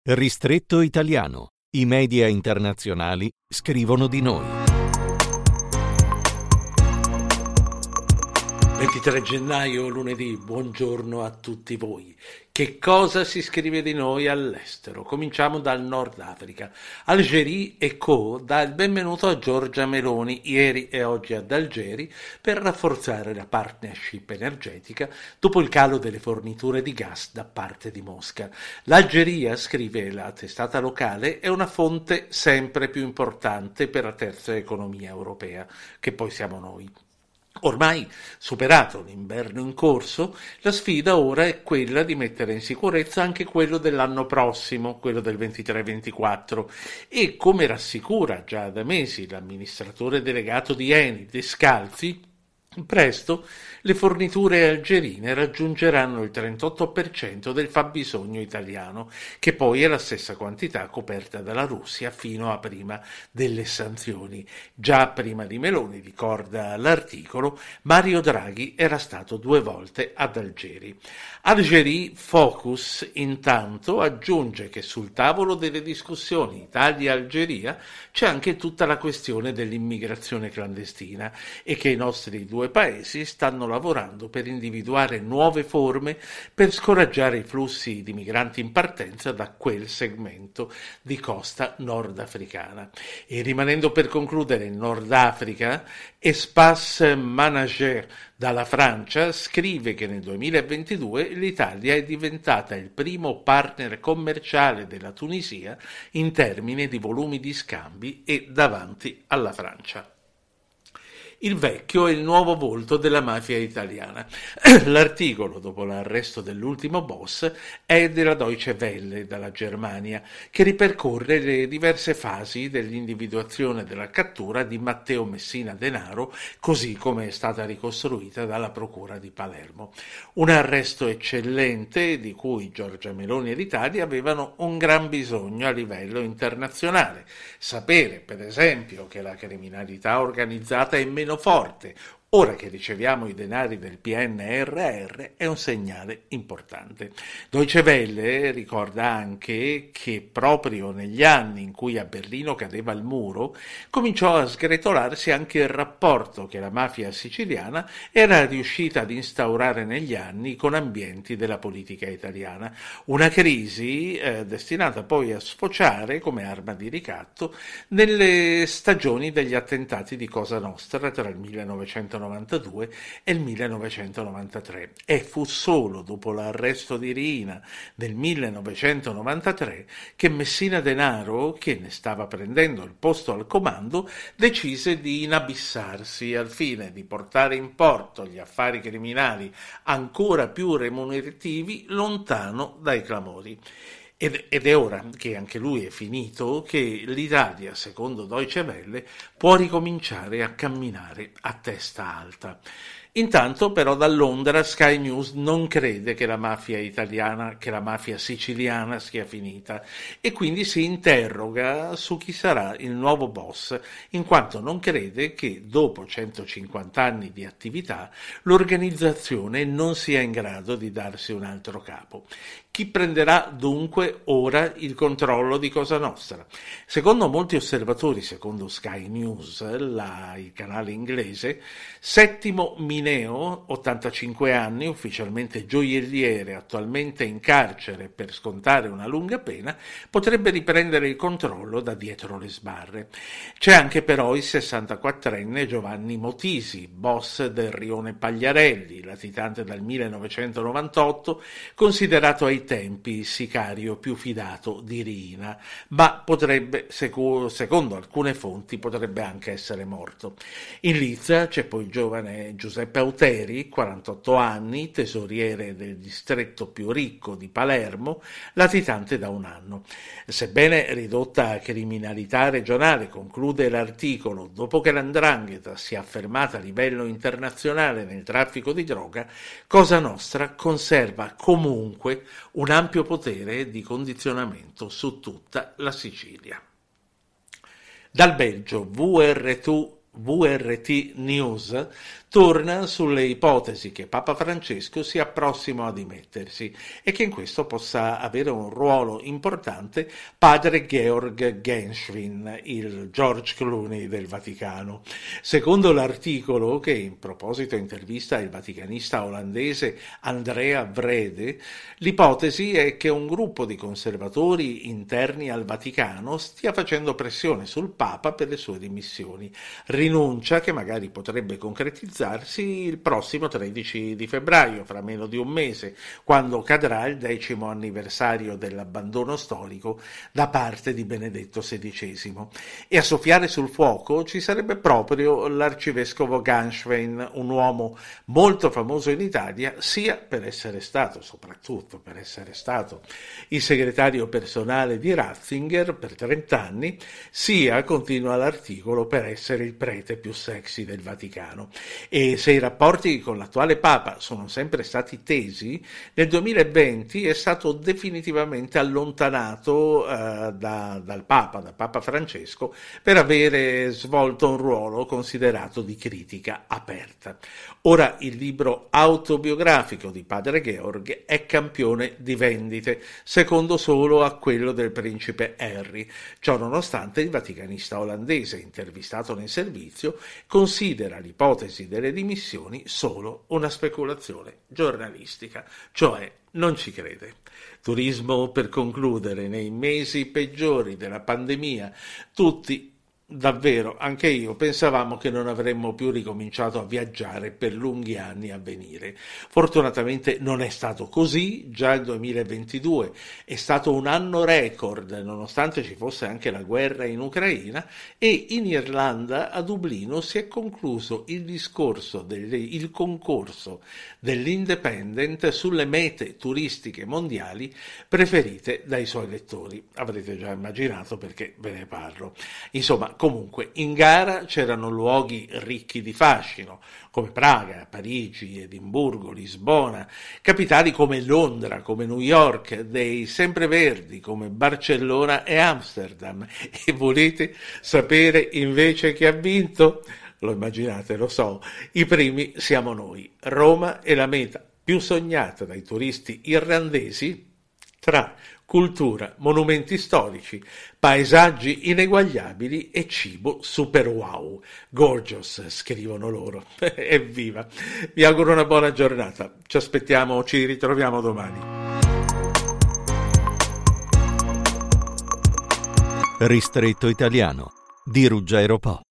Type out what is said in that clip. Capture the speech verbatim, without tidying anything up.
Ristretto Italiano. I media internazionali scrivono di noi. ventitré gennaio, lunedì, buongiorno a tutti voi. Che cosa si scrive di noi all'estero? Cominciamo dal Nord Africa. Algeria e Co. dà il benvenuto a Giorgia Meloni ieri e oggi ad Algeri per rafforzare la partnership energetica dopo il calo delle forniture di gas da parte di Mosca. L'Algeria, scrive la testata locale, è una fonte sempre più importante per la terza economia europea, che poi siamo noi. Ormai superato l'inverno in corso, la sfida ora è quella di mettere in sicurezza anche quello dell'anno prossimo, quello del ventitré ventiquattro, e come rassicura già da mesi l'amministratore delegato di Eni, Descalzi, presto le forniture algerine raggiungeranno il trentotto per cento del fabbisogno italiano, che poi è la stessa quantità coperta dalla Russia fino a prima delle sanzioni. Già prima di Meloni, ricorda l'articolo, Mario Draghi era stato due volte ad Algeri. Algeri Focus intanto aggiunge che sul tavolo delle discussioni Italia-Algeria c'è anche tutta la questione dell'immigrazione clandestina e che i nostri due paesi stanno lavorando per individuare nuove forme per scoraggiare i flussi di migranti in partenza da quel segmento di costa nordafricana. E rimanendo per concludere in Nord Africa, Espace Manager dalla Francia scrive che nel duemilaventidue l'Italia è diventata il primo partner commerciale della Tunisia in termini di volumi di scambi e davanti alla Francia. Il vecchio è il nuovo volto della mafia italiana. L'articolo, dopo l'arresto dell'ultimo boss, è della Deutsche Welle, dalla Germania, che ripercorre le diverse fasi dell'individuazione della cattura di Matteo Messina Denaro, così come è stata ricostruita dalla Procura di Palermo. Un arresto eccellente di cui Giorgia Meloni e l'Italia avevano un gran bisogno a livello internazionale. Sapere, per esempio, che la criminalità organizzata è meno forte ora che riceviamo i denari del P N R R è un segnale importante. Deutsche Welle ricorda anche che proprio negli anni in cui a Berlino cadeva il muro cominciò a sgretolarsi anche il rapporto che la mafia siciliana era riuscita ad instaurare negli anni con ambienti della politica italiana. Una crisi eh, destinata poi a sfociare come arma di ricatto nelle stagioni degli attentati di Cosa Nostra tra il millenovecentonovantadue e il millenovecentonovantatré, e fu solo dopo l'arresto di Riina nel millenovecentonovantatré che Messina Denaro, che ne stava prendendo il posto al comando, decise di inabissarsi al fine di portare in porto gli affari criminali ancora più remunerativi lontano dai clamori. Ed, ed è ora che anche lui è finito che l'Italia, secondo Deutsche Welle, può ricominciare a camminare a testa alta. Intanto però da Londra Sky News non crede che la mafia italiana, che la mafia siciliana sia finita e quindi si interroga su chi sarà il nuovo boss, in quanto non crede che dopo centocinquanta anni di attività l'organizzazione non sia in grado di darsi un altro capo. Chi prenderà dunque ora il controllo di Cosa Nostra? Secondo molti osservatori, secondo Sky News, la, il canale inglese, Settimo Mineo, ottantacinque anni, ufficialmente gioielliere, attualmente in carcere per scontare una lunga pena, potrebbe riprendere il controllo da dietro le sbarre. C'è anche però il sessantaquattrenne Giovanni Motisi, boss del Rione Pagliarelli, latitante dal millenovecentonovantotto, considerato ai tempi il sicario più fidato di Riina, ma potrebbe, secondo alcune fonti, potrebbe anche essere morto. In lizza c'è poi il giovane Giuseppe Auteri, quarantotto anni, tesoriere del distretto più ricco di Palermo, latitante da un anno. Sebbene ridotta a criminalità regionale, conclude l'articolo, dopo che l'Andrangheta si è affermata a livello internazionale nel traffico di droga, Cosa Nostra conserva comunque un ampio potere di condizionamento su tutta la Sicilia. Dal Belgio, V R T V R T News torna sulle ipotesi che Papa Francesco sia prossimo a dimettersi e che in questo possa avere un ruolo importante padre Georg Genshwin, il George Clooney del Vaticano. Secondo l'articolo, che in proposito intervista il vaticanista olandese Andrea Vrede, l'ipotesi è che un gruppo di conservatori interni al Vaticano stia facendo pressione sul Papa per le sue dimissioni, rinuncia che magari potrebbe concretizzarsi il prossimo tredici di febbraio, fra meno di un mese, quando cadrà il decimo anniversario dell'abbandono storico da parte di Benedetto sedicesimo. E a soffiare sul fuoco ci sarebbe proprio l'arcivescovo Genshwin, un uomo molto famoso in Italia sia per essere stato, soprattutto per essere stato, il segretario personale di Ratzinger per trent'anni, sia, continua l'articolo, per essere il prete più sexy del Vaticano. E se i rapporti con l'attuale Papa sono sempre stati tesi, nel duemilaventi è stato definitivamente allontanato eh, da, dal Papa, da Papa Francesco, per avere svolto un ruolo considerato di critica aperta. Ora il libro autobiografico di padre Georg è campione di vendite, secondo solo a quello del principe Harry. Ciò nonostante, il vaticanista olandese intervistato nel servizio considera l'ipotesi delle dimissioni solo una speculazione giornalistica, cioè non ci crede. Turismo per concludere: nei mesi peggiori della pandemia tutti, davvero, anche io, pensavamo che non avremmo più ricominciato a viaggiare per lunghi anni a venire. Fortunatamente non è stato così. Già il duemilaventidue è stato un anno record, nonostante ci fosse anche la guerra in Ucraina, e in Irlanda, a Dublino, si è concluso il discorso delle, il concorso dell'Independent sulle mete turistiche mondiali preferite dai suoi lettori. Avrete già immaginato perché ve ne parlo. Insomma, comunque, in gara c'erano luoghi ricchi di fascino, come Praga, Parigi, Edimburgo, Lisbona, capitali come Londra, come New York, dei sempreverdi come Barcellona e Amsterdam. E volete sapere invece chi ha vinto? Lo immaginate, lo so, i primi siamo noi. Roma è la meta più sognata dai turisti irlandesi, tra cultura, monumenti storici, paesaggi ineguagliabili e cibo super wow. Gorgeous, scrivono loro. Evviva! Vi auguro una buona giornata. Ci aspettiamo, ci ritroviamo domani. Ristretto Italiano di Ruggero Po.